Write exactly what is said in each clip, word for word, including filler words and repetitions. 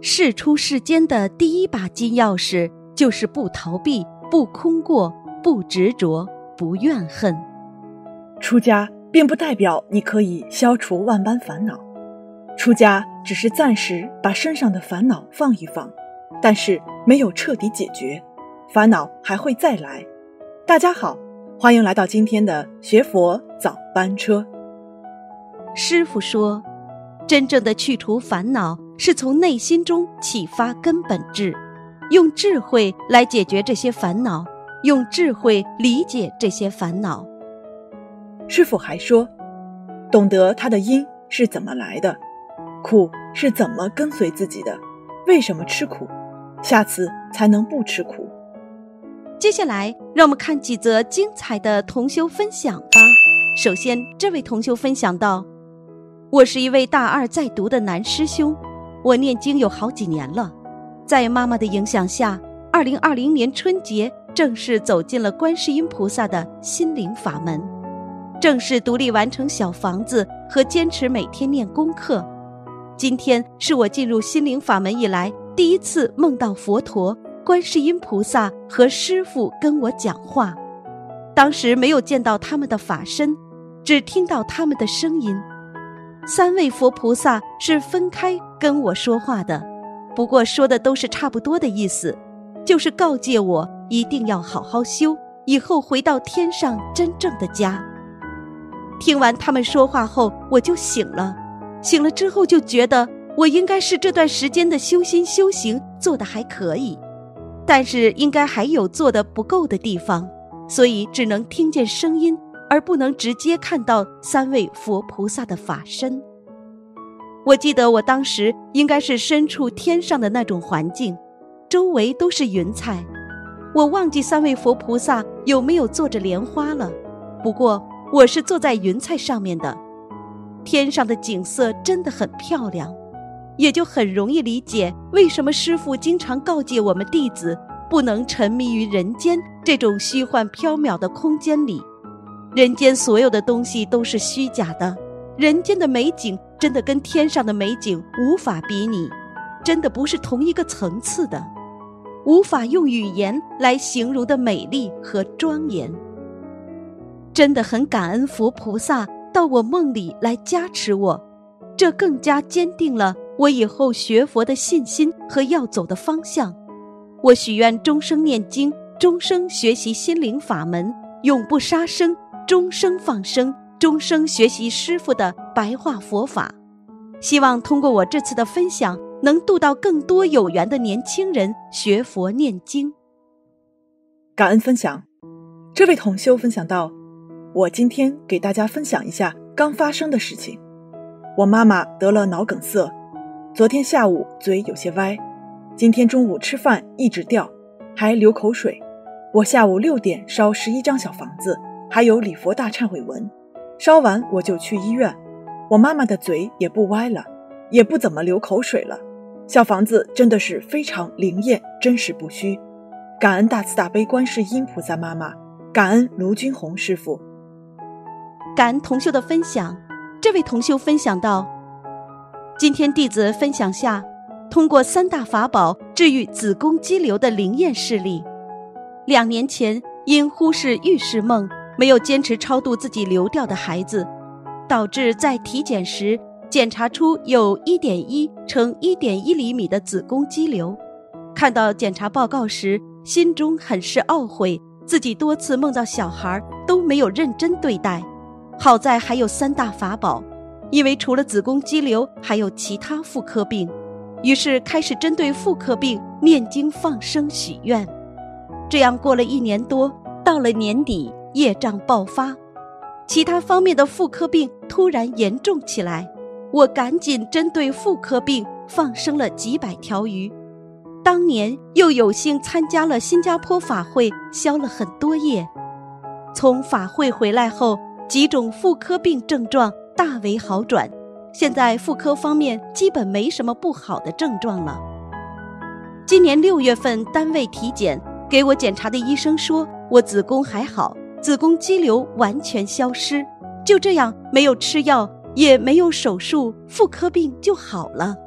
事出世间的第一把金钥匙就是不逃避、不空过、不执着、不怨恨。 出家并不代表你可以消除万般烦恼，出家只是暂时把身上的烦恼放一放，但是没有彻底解决，烦恼还会再来。大家好，欢迎来到今天的学佛早班车。 师父说，真正的去除烦恼是从内心中启发根本智，用智慧来解决这些烦恼，用智慧理解这些烦恼。 师父还说，懂得它的因是怎么来的，苦是怎么跟随自己的，为什么吃苦，下次才能不吃苦。 接下来让我们看几则精彩的同修分享吧。首先，这位同修分享到，我是一位大二在读的男师兄，我念经有好几年了，在妈妈的影响下，二零二零年春节正式走进了观世音菩萨的心灵法门，正式独立完成小房子和坚持每天念功课。今天是我进入心灵法门以来第一次梦到佛陀、观世音菩萨和师父跟我讲话，当时没有见到他们的法身，只听到他们的声音。三位佛菩萨是分开跟我说话的，不过说的都是差不多的意思，就是告诫我一定要好好修，以后回到天上真正的家。听完他们说话后，我就醒了，醒了之后就觉得我应该是这段时间的修心修行做得还可以，但是应该还有做得不够的地方，所以只能听见声音，而不能直接看到三位佛菩萨的法身。我记得我当时应该是身处天上的那种环境，周围都是云彩，我忘记三位佛菩萨有没有坐着莲花了，不过我是坐在云彩上面的。天上的景色真的很漂亮，也就很容易理解为什么师父经常告诫我们弟子不能沉迷于人间这种虚幻缥缈的空间里。人间所有的东西都是虚假的，人间的美景真的跟天上的美景无法比拟，真的不是同一个层次的，无法用语言来形容的美丽和庄严。真的很感恩佛菩萨到我梦里来加持我，这更加坚定了我以后学佛的信心和要走的方向。我许愿终生念经，终生学习心灵法门，永不杀生，终生放生，终生学习师父的白话佛法。希望通过我这次的分享，能度到更多有缘的年轻人学佛念经。 感恩分享。这位同修分享到，我今天给大家分享一下刚发生的事情。我妈妈得了脑梗塞，昨天下午嘴有些歪，今天中午吃饭一直掉，还流口水。我下午六点烧十一张小房子，还有礼佛大忏悔文，烧完我就去医院。我妈妈的嘴也不歪了，也不怎么流口水了。小房子真的是非常灵验，真实不虚。感恩大慈大悲观世音菩萨妈妈，感恩卢军红师父。 感恩同修的分享。这位同修分享到，今天弟子分享下通过三大法宝治愈子宫肌瘤的灵验事例。两年前因忽视预示梦，没有坚持超度自己流掉的孩子，导致在体检时检查出有 一点一乘一点一 厘米的子宫肌瘤。看到检查报告时，心中很是懊悔，自己多次梦到小孩都没有认真对待，好在还有三大法宝，因为除了子宫肌瘤还有其他妇科病，于是开始针对妇科病念经放生许愿。这样过了一年多，到了年底业障爆发，其他方面的妇科病突然严重起来，我赶紧针对妇科病放生了几百条鱼。当年又有幸参加了新加坡法会，消了很多业。从法会回来后，几种妇科病症状大为好转，现在妇科方面基本没什么不好的症状了。今年六月份单位体检，给我检查的医生说我子宫还好，子宫肌瘤完全消失，就这样没有吃药也没有手术，妇科病就好了。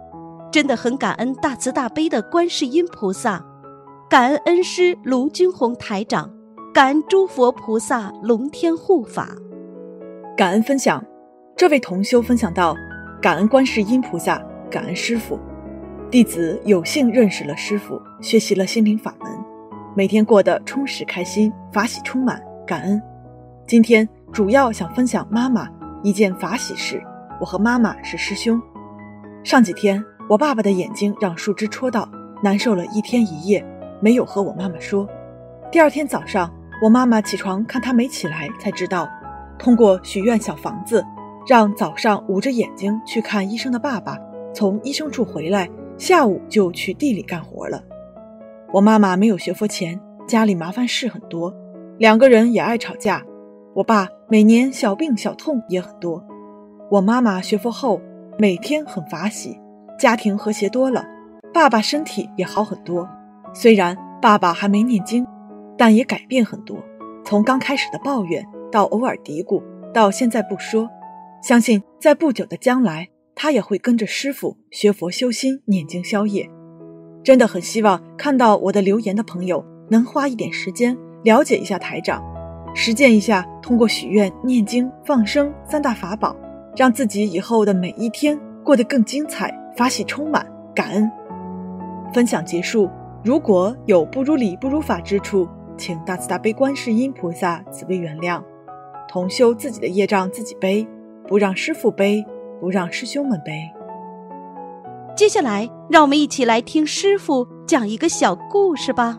真的很感恩大慈大悲的观世音菩萨，感恩恩师卢军红台长，感恩诸佛菩萨龙天护法。 感恩分享，这位同修分享到：感恩观世音菩萨，感恩师父。弟子有幸认识了师父，学习了心灵法门，每天过得充实开心，法喜充满，感恩。今天主要想分享妈妈一件法喜事。我和妈妈是师兄。上几天我爸爸的眼睛让树枝戳到，难受了一天一夜，没有和我妈妈说。第二天早上我妈妈起床看他没起来，才知道通过许愿小房子，让早上捂着眼睛去看医生的爸爸从医生处回来，下午就去地里干活了。我妈妈没有学佛前，家里麻烦事很多，两个人也爱吵架，我爸每年小病小痛也很多。我妈妈学佛后每天很法喜，家庭和谐多了，爸爸身体也好很多。虽然爸爸还没念经，但也改变很多，从刚开始的抱怨到偶尔嘀咕，到现在不说。相信在不久的将来，他也会跟着师父学佛修心，念经消业。真的很希望看到我的留言的朋友能花一点时间了解一下台长，实践一下通过许愿、念经、放生三大法宝，让自己以后的每一天过得更精彩，法喜充满，感恩。分享结束，如果有不如理不如法之处，请大慈大悲观世音菩萨慈悲原谅。同修自己的业障自己背，不让师父背，不让师兄们背。 接下来让我们一起来听师父讲一个小故事吧。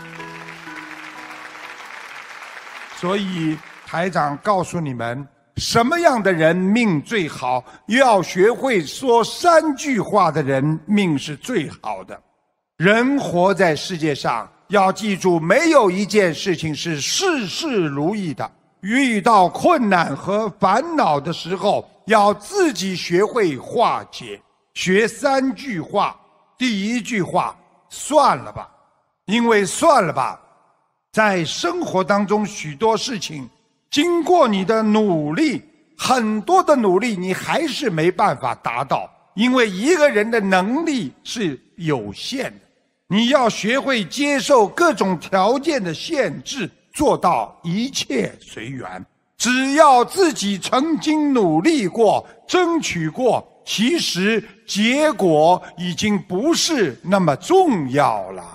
所以台长告诉你们，什么样的人命最好，要学会说三句话的人命是最好的。人活在世界上，要记住，没有一件事情是事事如意的。遇到困难和烦恼的时候，要自己学会化解。学三句话，第一句话，算了吧。因为算了吧，在生活当中许多事情，经过你的努力，很多的努力你还是没办法达到，因为一个人的能力是有限的。你要学会接受各种条件的限制，做到一切随缘。只要自己曾经努力过，争取过，其实结果已经不是那么重要了。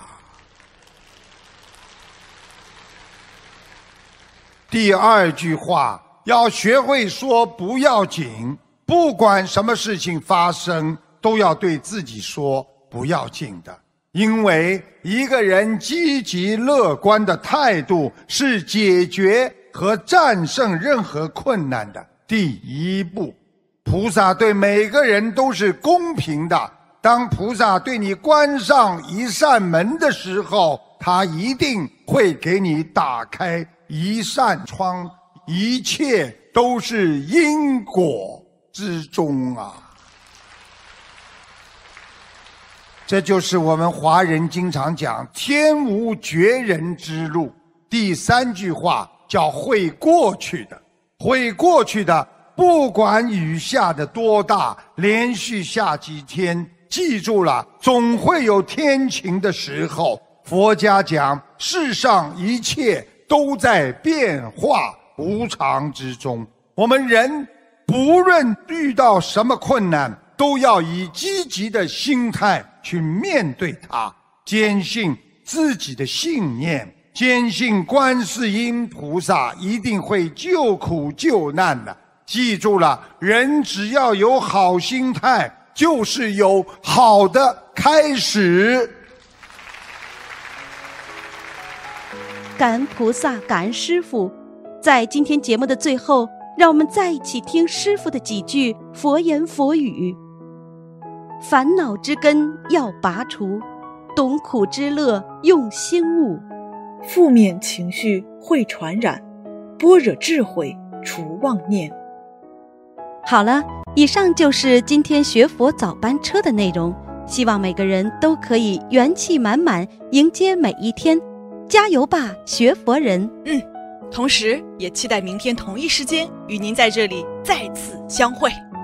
第二句话，要学会说不要紧。不管什么事情发生，都要对自己说不要紧的。因为一个人积极乐观的态度，是解决和战胜任何困难的第一步。菩萨对每个人都是公平的，当菩萨对你关上一扇门的时候，他一定会给你打开一扇窗，一切都是因果之中啊。这就是我们华人经常讲天无绝人之路。第三句话叫会过去的，会过去的，不管雨下的多大，连续下几天，记住了，总会有天晴的时候。佛家讲，世上一切都在变化无常之中。我们人不论遇到什么困难，都要以积极的心态去面对它，坚信自己的信念，坚信观世音菩萨一定会救苦救难的。记住了，人只要有好心态，就是有好的开始。 感恩菩萨，感恩师父。在今天节目的最后，让我们再一起听师父的几句佛言佛语。烦恼之根要拔除，懂苦之乐用心悟。 负面情绪会传染，般若智慧除妄念。 好了，以上就是今天学佛早班车的内容，希望每个人都可以元气满满迎接每一天，加油吧，学佛人！ 嗯，同时也期待明天同一时间与您在这里再次相会。